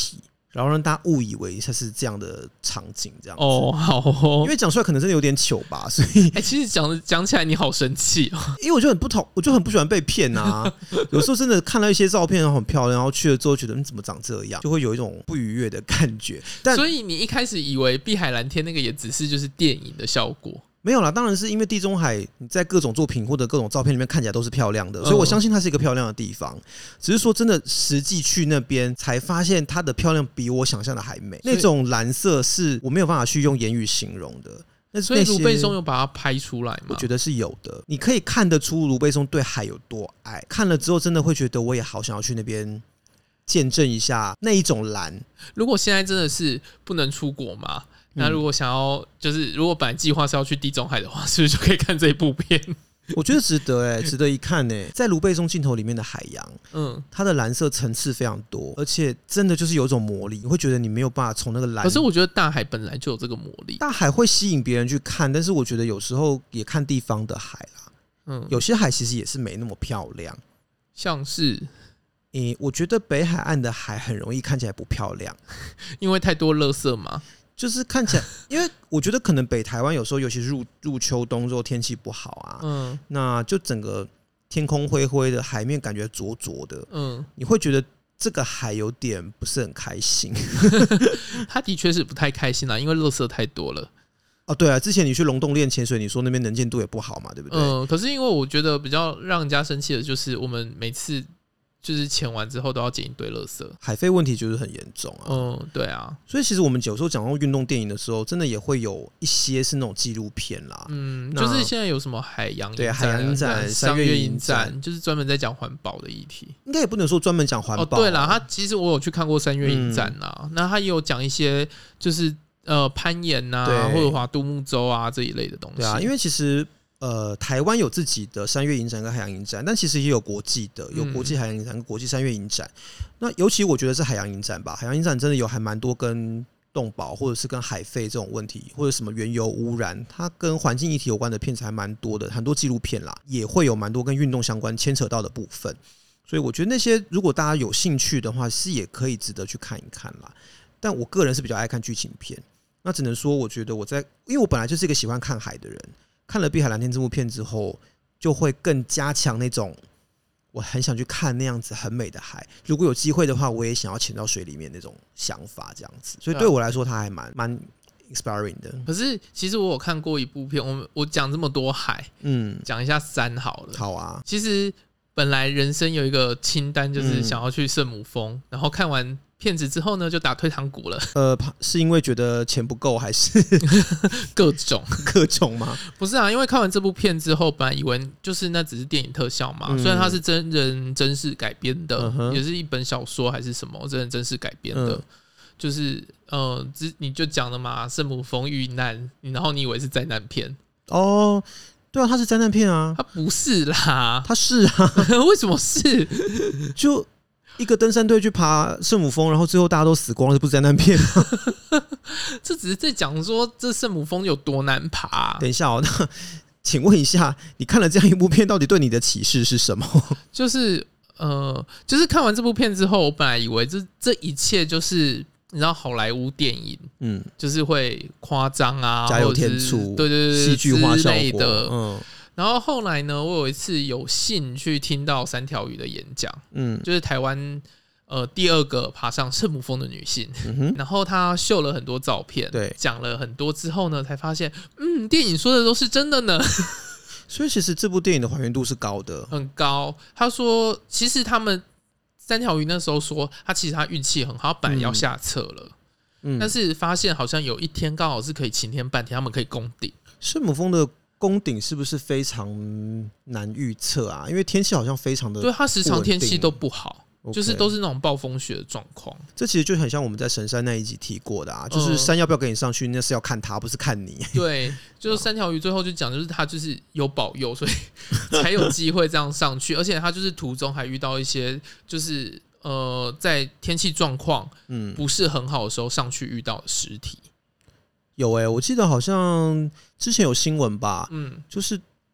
然后让大家误以为它是这样的场景，这样子。 哦，好哦， 因为讲出来可能真的有点糗吧，所以其实讲起来你好生气哦， 因为我就很不喜欢被骗啊。有时候真的看到一些照片，然后很漂亮，然后去了之后觉得你怎么长这样，就会有一种不愉悦的感觉。 所以你一开始以为碧海蓝天那个也只是就是电影的效果。 没有啦，当然是因为地中海你在各种作品或者各种照片里面看起来都是漂亮的，所以我相信它是一个漂亮的地方。只是说真的，实际去那边才发现它的漂亮比我想象的还美。那种蓝色是我没有办法去用言语形容的。 所以卢贝松有把它拍出来吗？ 我觉得是有的，你可以看得出卢贝松对海有多爱。看了之后，真的会觉得我也好想要去那边见证一下那一种蓝。 如果现在真的是不能出国嘛？那如果想要，就是如果本来计划是要去地中海的话，是不是就可以看这一部片？ 我觉得值得值得一看在卢贝松镜头里面的海洋，它的蓝色层次非常多，而且真的就是有一种魔力，你会觉得你没有办法从那个蓝。 可是我觉得大海本来就有这个魔力， 大海会吸引别人去看，但是我觉得有时候也看地方的海啦。有些海其实也是没那么漂亮， 像是。 我觉得北海岸的海很容易看起来不漂亮， 因为太多垃圾嘛。 就是看起来，因为我觉得可能北台湾有时候，尤其是入秋冬之后天气不好啊，那就整个天空灰灰的，海面感觉浊浊的，你会觉得这个海有点不是很开心。 他的确是不太开心啦，因为垃圾太多了。 哦，对啊，之前你去龙洞练潜水，你说那边能见度也不好嘛，对不对？ 可是因为我觉得比较让人家生气的就是我们每次。就是潜完之后都要捡一堆垃圾， 海废问题就是很严重啊。 对啊， 所以其实我们有时候讲到运动电影的时候，真的也会有一些是那种纪录片啦。 就是现在有什么海洋影展、三月影展， 就是专门在讲环保的议题。 应该也不能说专门讲环保。 对啦，他其实我有去看过三月影展啦，那他也有讲一些就是攀岩啊，或者划独木舟啊这一类的东西。 对啊，因为其实。台湾有自己的三月影展跟海洋影展，但其实也有国际的，有国际海洋影展跟国际三月影展。那尤其我觉得是海洋影展吧，海洋影展真的有还蛮多跟动保或者是跟海废这种问题，或者什么原油污染，它跟环境议题有关的片子还蛮多的，很多纪录片啦，也会有蛮多跟运动相关牵扯到的部分。所以我觉得那些如果大家有兴趣的话，是也可以值得去看一看啦。但我个人是比较爱看剧情片，那只能说我觉得因为我本来就是一个喜欢看海的人。看了《碧海蓝天》这部片之后，就会更加强那种我很想去看那样子很美的海。如果有机会的话，我也想要潜到水里面那种想法，这样子。所以对我来说，它还蛮 inspiring 的。 可是其实我有看过一部片，我讲这么多海，讲一下山好了。 好啊。 其实本来人生有一个清单，就是想要去圣母峰，然后看完。片子之后呢，就打退堂鼓了。 是因为觉得钱不够，还是各种吗？ 不是啊，因为看完这部片之后，本来以为就是那只是电影特效嘛，虽然它是真人真事改编的，也是一本小说还是什么真人真事改编的，就是你就讲了嘛，圣母峰遇难，然后你以为是灾难片哦。对啊，它是灾难片啊。 它不是啦， 它是啊。 为什么是？ 就。一个登山队去爬圣母峰，然后最后大家都死光了，这不是灾难片吗？ 这只是在讲说这圣母峰有多难爬。 等一下哦，那请问一下，你看了这样一部片，到底对你的启示是什么？ 就是看完这部片之后，我本来以为这一切就是你知道好莱坞电影，就是会夸张啊， 加油添醋， 对， 戏剧化效果， 然后后来呢，我有一次有幸去听到三条鱼的演讲，就是台湾第二个爬上圣母峰的女性，然后她秀了很多照片， 对， 讲了很多之后呢，才发现，电影说的都是真的呢。 所以其实这部电影的还原度是高的， 很高。他说，其实他们三条鱼那时候说，其实他运气很好，他本来要下撤了，但是发现好像有一天刚好是可以晴天半天，他们可以攻顶圣母峰的。攻顶是不是非常难预测啊？因为天气好像非常的， 对，它时常天气都不好，就是都是那种暴风雪的状况。 这其实就很像我们在神山那一集提过的啊，就是山要不要给你上去，那是要看它，不是看你。 对，就是三条鱼最后就讲，就是他就是有保佑，所以才有机会这样上去，而且他就是途中还遇到一些就是在天气状况不是很好的时候上去遇到的尸体。有我记得好像之前有新闻吧，就是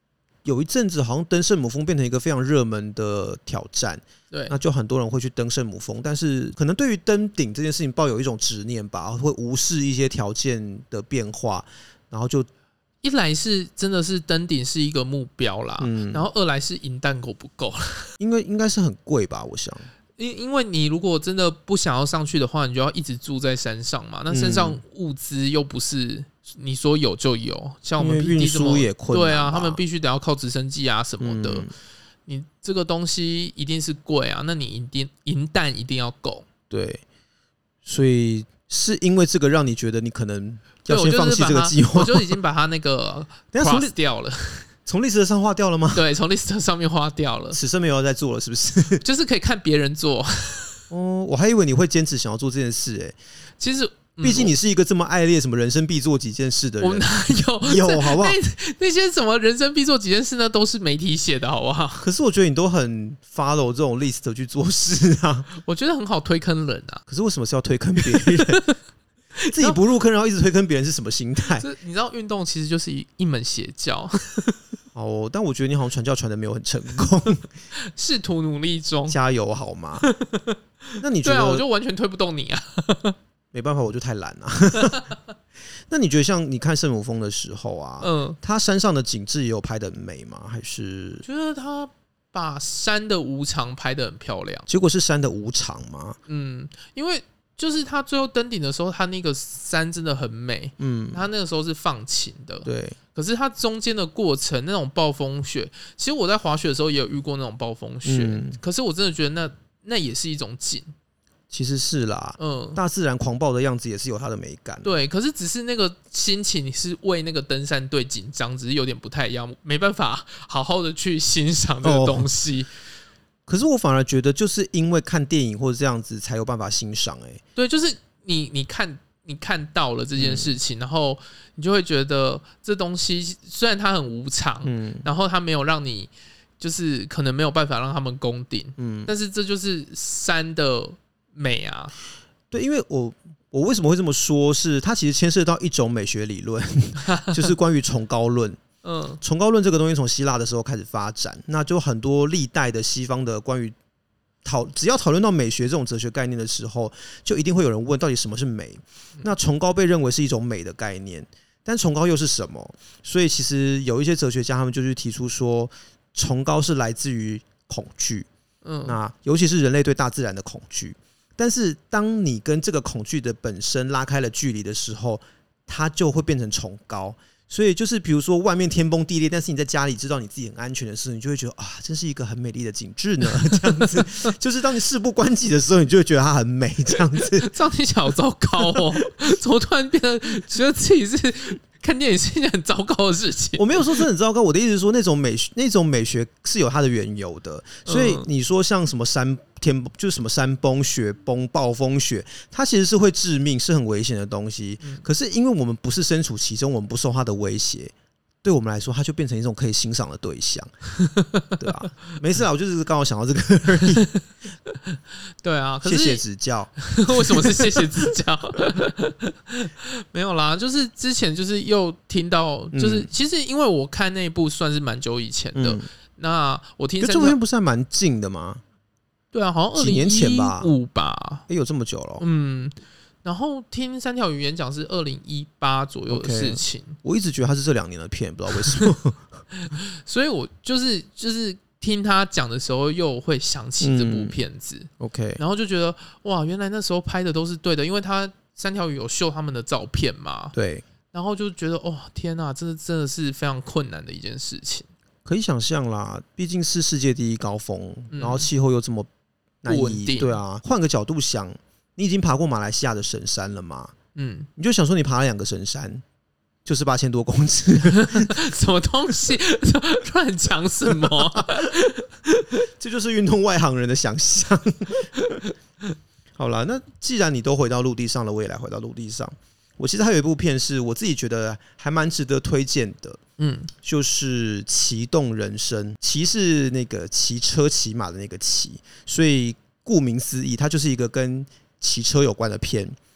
有一阵子好像登圣母峰变成一个非常热门的挑战， 对， 那就很多人会去登圣母峰，但是可能对于登顶这件事情抱有一种执念吧，会无视一些条件的变化，然后就一来是真的是登顶是一个目标啦，然后二来是银弹够不够， 因为应该是很贵吧，我想。 因为你如果真的不想要上去的话，你就要一直住在山上嘛。那山上物资又不是你说有就有，像我们运输也困难， 对啊，他们必须得要靠直升机啊什么的。你这个东西一定是贵啊，那你银弹一定要够。 对，所以是因为这个让你觉得你可能要先放弃这个计划， 我就已经把它那个 cross 掉了。 从历史上划掉了吗？ 对，从历史上面划掉了。 此生没有要再做了，是不是？ 就是可以看别人做。 哦，我还以为你会坚持想要做这件事欸。 其实， 毕竟你是一个这么爱列什么人生必做几件事的人。 我哪有好不好？ 那些什么人生必做几件事呢，都是媒体写的，好不好？ 可是我觉得你都很 follow 这种 list 去做事啊。 我觉得很好推坑人啊。 可是为什么是要推坑别人？自己不入坑，然后一直推坑别人是什么心态？ 你知道，运动其实就是一门邪教。 哦，但我觉得你好像传教传的没有很成功， 试图努力中， 加油好吗？那你觉得？ 对啊，我就完全推不动你啊。 没办法，我就太懒了。那你觉得像你看圣母峰的时候啊，它山上的景致也有拍得很美吗？还是觉得它把山的无常拍得很漂亮？ 结果是山的无常吗？ 因为就是他最后登顶的时候，他那个山真的很美，他那个时候是放晴的， 对。 可是它中间的过程那种暴风雪，其实我在滑雪的时候也有遇过那种暴风雪，可是我真的觉得那也是一种景。 其实是啦，大自然狂暴的样子也是有它的美感。 对，可是只是那个心情是为那个登山队紧张，只是有点不太一样，没办法好好的去欣赏这个东西。 可是我反而觉得，就是因为看电影或者这样子，才有办法欣赏。 对，就是你看到了这件事情，然后你就会觉得这东西虽然它很无常，然后它没有让你就是可能没有办法让他们攻顶，但是这就是山的美啊。 对，因为我为什么会这么说，是它其实牵涉到一种美学理论，就是关于崇高论。崇高论这个东西从希腊的时候开始发展，那就很多历代的西方的关于只要讨论到美学这种哲学概念的时候，就一定会有人问到底什么是美。那崇高被认为是一种美的概念，但崇高又是什么？所以其实有一些哲学家他们就去提出说，崇高是来自于恐惧，那尤其是人类对大自然的恐惧。但是当你跟这个恐惧的本身拉开了距离的时候，它就会变成崇高。所以就是比如说外面天崩地裂，但是你在家里知道你自己很安全的时候，你就会觉得啊，真是一个很美丽的景致呢。这样子，就是当你事不关己的时候，你就会觉得它很美。这样子， 这样听起来好糟糕哦！怎么突然变得觉得自己是看电影是一件很糟糕的事情？ 我没有说真的很糟糕，我的意思是说那种美学是有它的缘由的。所以你说像什么就是什么山崩、雪崩、暴风雪，它其实是会致命，是很危险的东西。可是因为我们不是身处其中，我们不受它的威胁，对我们来说，它就变成一种可以欣赏的对象。对啊，没事啦，我就是刚好想到这个而已。 对啊，可是谢谢指教。 为什么是谢谢指教？没有啦，就是之前就是又听到，就是其实因为我看那一部算是蛮久以前的，那我听这部片不是还蛮近的吗？ 对啊，好像几年前吧， 有这么久了。 然后听三条鱼演讲是2018左右的事情。 我一直觉得它是这2年的片，不知道为什么。 所以我就是听他讲的时候，又会想起这部片子。 OK， 然后就觉得哇，原来那时候拍的都是对的，因为他三条鱼有秀他们的照片嘛。 对， 然后就觉得哦，天哪，这真的是非常困难的一件事情。 可以想象啦，毕竟是世界第一高峰，然后气候又这么难以，对啊。换个角度想，你已经爬过马来西亚的神山了嘛？你就想说你爬了2个神山，就是8000多公尺， 什么东西？乱讲什么？ 这就是运动外行人的想象。好啦，那既然你都回到陆地上了，我也来回到陆地上。我其实还有一部片是我自己觉得还蛮值得推荐的，就是《骑动人生》。骑是那个骑车骑马的那个骑，所以顾名思义，它就是一个跟骑车有关的片。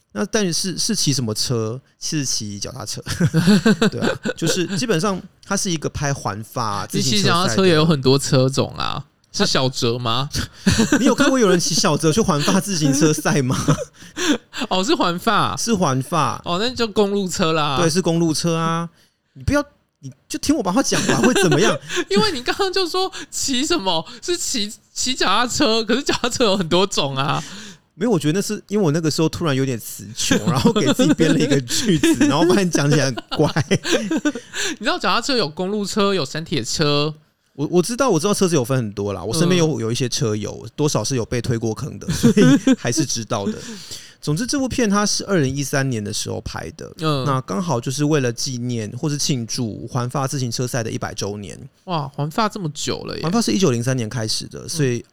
那但是骑什么车？是骑脚踏车，对啊，就是基本上它是一个拍环法自行车赛的。 骑脚踏车也有很多车种啊，是小折吗？ 你有看过有人骑小折去环法自行车赛吗？ 哦，是环法， 是环法。 哦，那就公路车啦。 对，是公路车啊。你不要，你就听我把话讲完，会怎么样？ 因为你刚刚就说骑什么是骑脚踏车，可是脚踏车有很多种啊。 没有，我觉得那是因为我那个时候突然有点词穷，然后给自己编了一个句子，然后发现讲起来很怪。 你知道脚踏车有公路车，有山铁车。 我知道车子有分很多啦，我身边有一些车友，多少是有被推过坑的，所以还是知道的。总之，这部片它是2013年的时候拍的，那刚好就是为了纪念或是庆祝环法自行车赛的100周年。 哇，环法这么久了耶！ 环法是1903年开始的，所以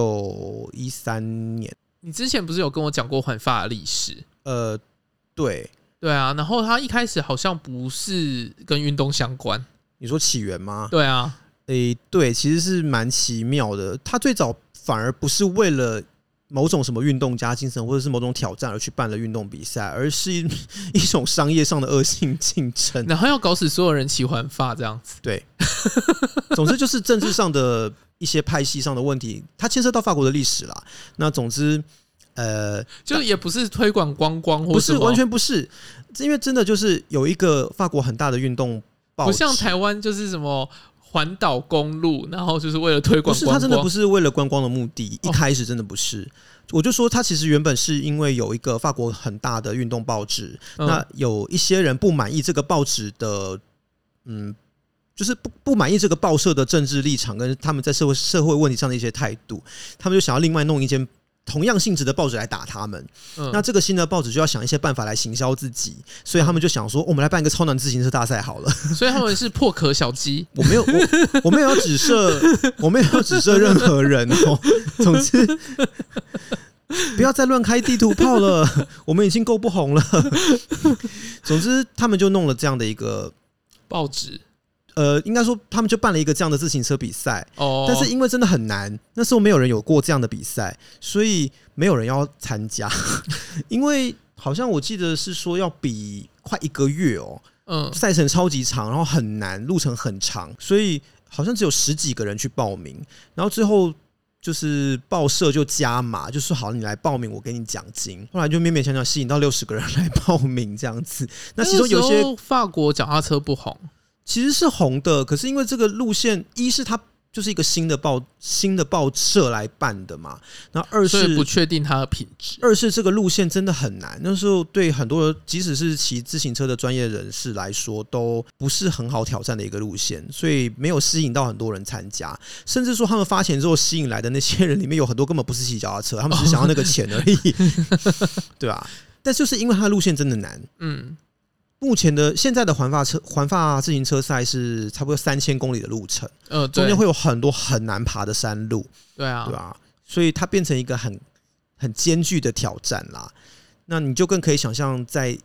1913年。 你之前不是有跟我讲过环法的历史？ 对啊，然后它一开始好像不是跟运动相关。 你说起源吗？ 对啊， 对，其实是蛮奇妙的。它最早反而不是为了某种什么运动家精神或者是某种挑战而去办了运动比赛，而是一种商业上的恶性竞争， 然后要搞死所有人骑环法这样子。 对，总之就是政治上的一些派系上的问题，它牵涉到法国的历史啦。那总之， 就也不是推广观光或不是，完全不是，因为真的就是有一个法国很大的运动报纸， 不像台湾就是什么环岛公路，然后就是为了推广观光。不是， 它真的不是为了观光的目的，一开始真的不是。我就说，它其实原本是因为有一个法国很大的运动报纸，那有一些人不满意这个报纸的，就是不满意这个报社的政治立场跟他们在社会问题上的一些态度，他们就想要另外弄一间同样性质的报纸来打他们。那这个新的报纸就要想一些办法来行销自己，所以他们就想说，我们来办一个超难自行车大赛好了。 所以他们是破壳小鸡。我没有要指涉任何人哦。总之，不要再乱开地图炮了，我们已经够不红了。总之，他们就弄了这样的一个报纸。 应该说他们就办了一个这样的自行车比赛，但是因为真的很难，那时候没有人有过这样的比赛，所以没有人要参加。因为好像我记得是说要比快1个月哦，赛程超级长，然后很难，路程很长，所以好像只有10几个人去报名，然后最后就是报社就加码，就说好，你来报名，我给你奖金。后来就勉勉强强吸引到60个人来报名这样子。那其中有些法国脚踏车不红。 其实是红的，可是因为这个路线，一是它就是一个新的报社来办的嘛，那二是不确定它的品质， 二是这个路线真的很难。那时候对很多即使是骑自行车的专业人士来说，都不是很好挑战的一个路线，所以没有吸引到很多人参加。甚至说他们发钱之后吸引来的那些人里面有很多根本不是骑脚踏车，他们只是想要那个钱而已，对吧？但就是因为它的路线真的难，目前的现在的环法自行车赛是差不多3000公里的路程，中间会有很多很难爬的山路， 对啊， 所以它变成一个很艰巨的挑战啦。那你就更可以想象，在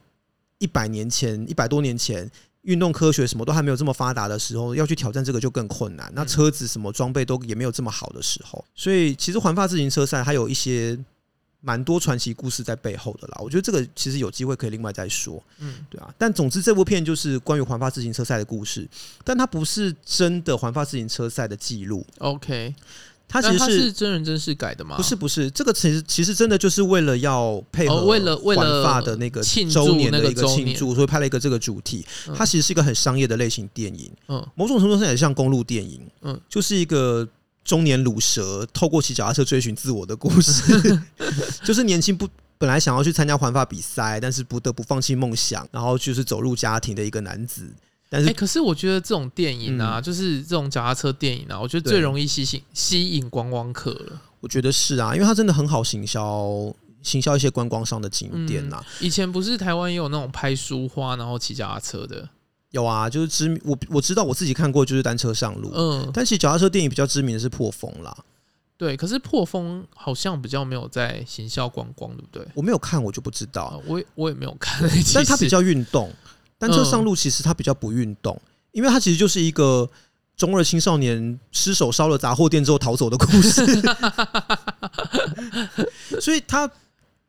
100多年前，运动科学什么都还没有这么发达的时候，要去挑战这个就更困难。那车子什么装备都也没有这么好的时候，所以其实环法自行车赛还有一些蛮多传奇故事在背后的啦，我觉得这个其实有机会可以另外再说，对啊。但总之这部片就是关于环法自行车赛的故事，但它不是真的环法自行车赛的记录。 OK， 它其实是真人真事改的吗？ 不是，这个其实真的就是为了要配合环法的那个周年的一个庆祝，所以拍了一个这个主题。它其实是一个很商业的类型电影，某种程度上也像公路电影，就是一个中年鲁蛇透过骑脚踏车追寻自我的故事。就是年轻本来想要去参加环法比赛，但是不得不放弃梦想，然后就是走入家庭的一个男子。但是可是我觉得这种电影啊，就是这种脚踏车电影啊，我觉得最容易吸引观光客了。 我觉得是啊，因为它真的很好行销一些观光上的景点啊。 以前不是台湾也有那种拍书花然后骑脚踏车的？ 有啊，就是我知道，我自己看过，就是单车上路。但其实脚踏车电影比较知名的是破风啦。 对，可是破风好像比较没有在行销观光，对不对？ 我没有看，我就不知道。 我也没有看， 但它比较运动。单车上路其实它比较不运动，因为它其实就是一个中二青少年失手烧了杂货店之后逃走的故事。所以它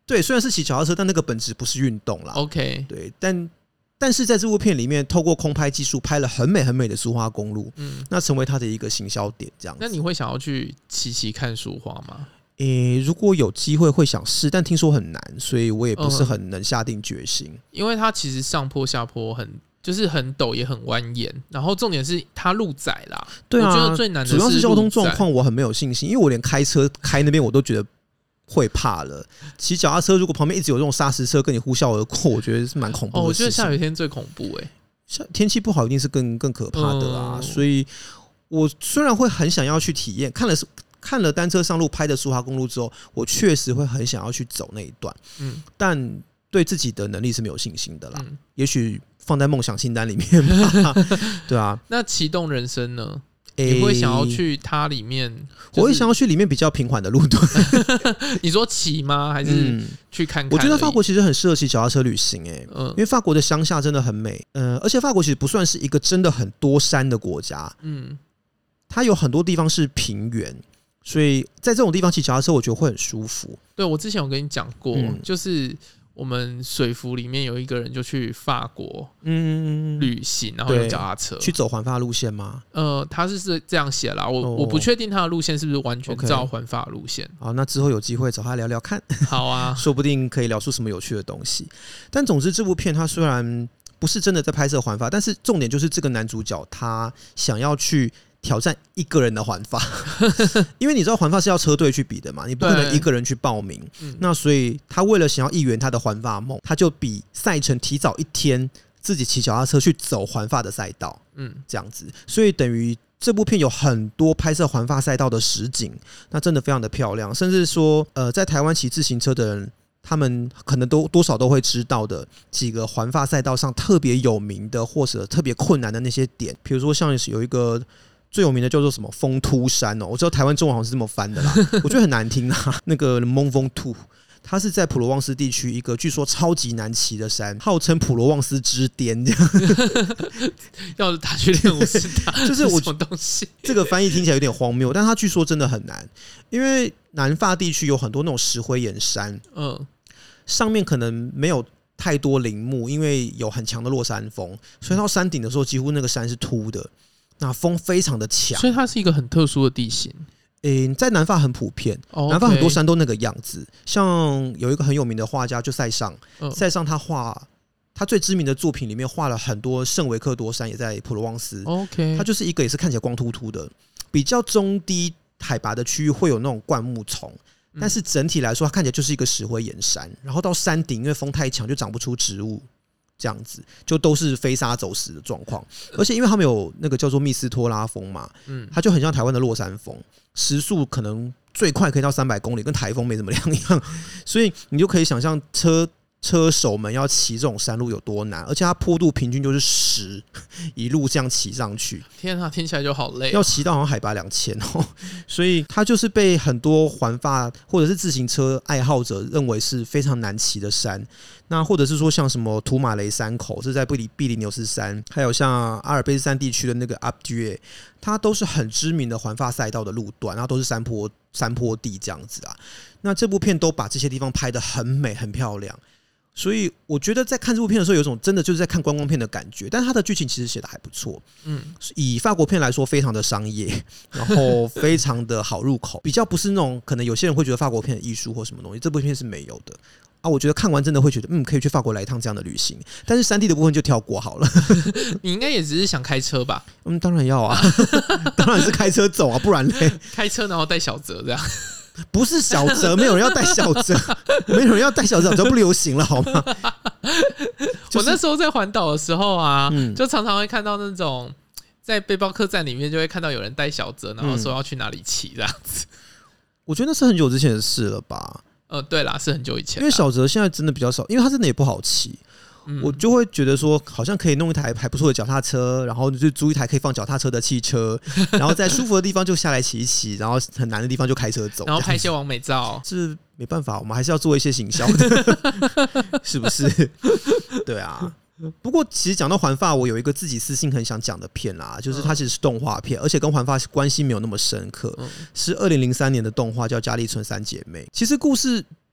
对，虽然是骑脚踏车，但那个本质不是运动啦。 OK， 对，但是在这部片里面，透过空拍技术拍了很美很美的苏花公路，那成为它的一个行销点，这样子。 那你会想要去骑看苏花吗？ 如果有机会会想试，但听说很难，所以我也不是很能下定决心。 因为它其实上坡下坡就是很陡也很蜿蜒，然后重点是它路窄啦。 对啊， 我觉得最难的主要是交通状况，我很没有信心，因为我连开车开那边我都觉得会怕了。骑脚踏车如果旁边一直有这种砂石车跟你呼啸而过，我觉得是蛮恐怖的事情。 我觉得下雨天最恐怖天气不好一定是更可怕的啊。所以我虽然会很想要去体验，看了单车上路拍的苏花公路之后，我确实会很想要去走那一段，但对自己的能力是没有信心的啦。也许放在梦想清单里面吧。对啊。 那启动人生呢？你会想要去它里面、 我会想要去里面比较平缓的路段。 你说骑吗？还是去看看？ 我觉得法国其实很适合骑脚踏车旅行因为法国的乡下真的很美。而且法国其实不算是一个真的很多山的国家。它有很多地方是平原，所以在这种地方骑脚踏车，我觉得会很舒服。 对，我之前有跟你讲过，就是我们水服里面有一个人就去法国旅行，然后用脚踏车去走环法路线吗？ 他是这样写啦，我不确定他的路线是不是完全照环法路线。 好，那之后有机会找他聊聊看。 好啊， 说不定可以聊出什么有趣的东西。但总之，这部片它虽然不是真的在拍摄环法，但是重点就是这个男主角他想要去挑战一个人的环法。因为你知道环法是要车队去比的嘛，你不可能一个人去报名。那所以他为了想要一圆他的环法梦，他就比赛程提早一天自己骑脚踏车去走环法的赛道。这样子，所以等于这部片有很多拍摄环法赛道的实景，那真的非常的漂亮。甚至说在台湾骑自行车的人，他们可能多少都会知道的几个环法赛道上特别有名的或者特别困难的那些点，比如说像有一个最有名的叫做什么风突山我知道台湾中文好像是这么翻的啦，我觉得很难听啊。那个蒙风兔，它是在普罗旺斯地区一个据说超级难骑的山，号称普罗旺斯之巅。这样要是打去练武士打， 就是我什么东西？ 这个翻译听起来有点荒谬，但它据说真的很难，因为南法地区有很多那种石灰岩山，上面可能没有太多林木，因为有很强的落山风，所以到山顶的时候，几乎那个山是秃的。那风非常的强， 所以它是一个很特殊的地形。 在南法很普遍，南法很多山都那个样子。像有一个很有名的画家，就塞尚，他最知名的作品里面画了很多圣维克多山，也在普罗旺斯。它就是一个也是看起来光秃秃的，比较中低海拔的区域会有那种灌木丛，但是整体来说，它看起来就是一个石灰岩山。然后到山顶，因为风太强，就长不出植物。这样子就都是飞沙走石的状况，而且因为他们有那个叫做密斯托拉风嘛，它就很像台湾的落山风，时速可能最快可以到300公里，跟台风没什么两样，所以你就可以想象车手们要骑这种山路有多难，而且它坡度平均就是10，一路这样骑上去。 天啊，听起来就好累要骑到好像海拔2000所以它就是被很多环法或者是自行车爱好者认为是非常难骑的山。那或者是说像什么图马雷山口是在比利牛斯山，还有像阿尔卑斯山地区的那个阿居，它都是很知名的环法赛道的路段，然后都是山坡地这样子啊。那这部片都把这些地方拍得很美很漂亮。所以我觉得在看这部片的时候，有一种真的就是在看观光片的感觉，但是它的剧情其实写得还不错。以法国片来说，非常的商业，然后非常的好入口，比较不是那种可能有些人会觉得法国片的艺术或什么东西，这部片是没有的啊。我觉得看完真的会觉得，可以去法国来一趟这样的旅行。但是3D的部分就跳过好了。 你应该也只是想开车吧？ 当然要啊，当然是开车走啊，不然嘞， 开车然后带小折这样。 不是小折，没有人要带小折，没有人要带小折，早就不流行了，好吗？ 我那时候在环岛的时候啊，就常常会看到那种在背包客栈里面就会看到有人带小折，然后说要去哪里骑这样子。 我觉得那是很久之前的事了吧？ 对啦，是很久以前。 因为小折现在真的比较少，因为它真的也不好骑。我就会觉得说，好像可以弄一台还不错的脚踏车，然后就租一台可以放脚踏车的汽车，然后在舒服的地方就下来骑一骑，然后很难的地方就开车走， 然后拍一些网美照。 是没办法，我们还是要做一些行销的，是不是？对啊。不过其实讲到环法，我有一个自己私心很想讲的片啦，就是它其实是动画片，而且跟环法关系没有那么深刻，是2003年的动画叫《嘉利村三姐妹》。其实故事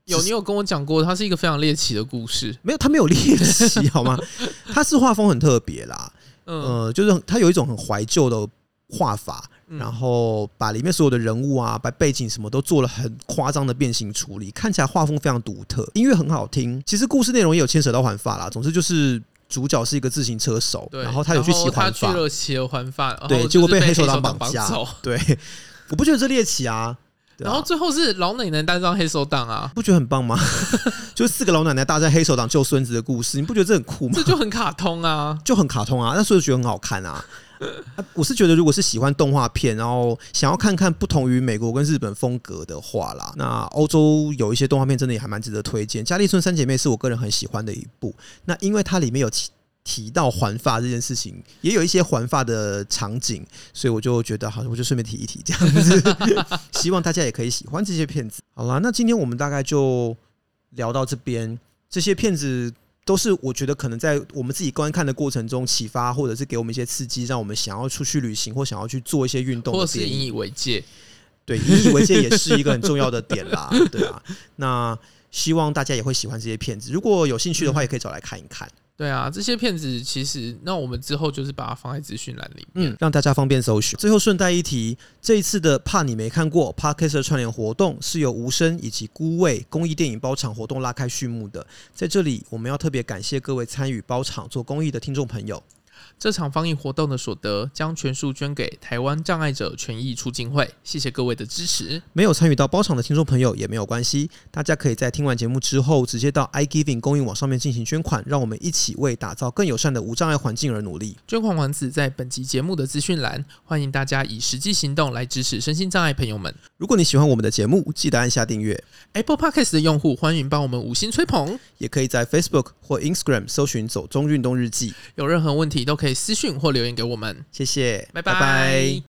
你有跟我讲过，它是一个非常猎奇的故事。 没有，它没有猎奇好吗？它是画风很特别啦，就是它有一种很怀旧的画法，然后把里面所有的人物啊、把背景什么都做了很夸张的变形处理，看起来画风非常独特，音乐很好听。其实故事内容也有牵扯到环法啦，总之就是主角是一个自行车手，然后他有去骑环法， 他骑了环法， 对，结果被黑手党绑架。对，我不觉得这猎奇啊。 然后最后是老奶奶带上黑手党啊， 不觉得很棒吗？就是4个老奶奶搭在黑手党救孙子的故事，你不觉得这很酷吗？ 这就很卡通啊， 就很卡通啊，那所以觉得很好看啊。我是觉得，如果是喜欢动画片，然后想要看看不同于美国跟日本风格的话啦，那欧洲有一些动画片真的也还蛮值得推荐。《嘉利村三姐妹》是我个人很喜欢的一部，那因为它里面有提到环法这件事情，也有一些环法的场景，所以我就觉得好，我就顺便提一提这样子。希望大家也可以喜欢这些片子。好啦，那今天我们大概就聊到这边。这些片子都是我觉得可能在我们自己观看的过程中启发，或者是给我们一些刺激，让我们想要出去旅行或想要去做一些运动的电影， 或是引以为戒。 对，引以为戒也是一个很重要的点啦。对啊，那希望大家也会喜欢这些片子。如果有兴趣的话，也可以找来看一看。 对啊，这些片子其实，那我们之后就是把它放在资讯栏里面， 让大家方便搜寻。最后顺带一提，这一次的怕你没看过 Podcast 的串联活动是由无声以及孤味公益电影包场活动拉开序幕的。在这里，我们要特别感谢各位参与包场做公益的听众朋友。 这场防疫活动的所得将全数捐给台湾障碍者权益促进会，谢谢各位的支持。 没有参与到包场的听众朋友也没有关系，大家可以在听完节目之后直接到 iGiving 公益网上面进行捐款，让我们一起为打造更友善的无障碍环境而努力。 捐款网址在本集节目的资讯栏，欢迎大家以实际行动来支持身心障碍朋友们。 如果你喜欢我们的节目，记得按下订阅。 Apple Podcast 的用户欢迎帮我们5星吹捧， 也可以在 Facebook 或 Instagram 搜寻走中运动日记， 有任何问题都可以私讯或留言给我们。 谢谢， 拜拜。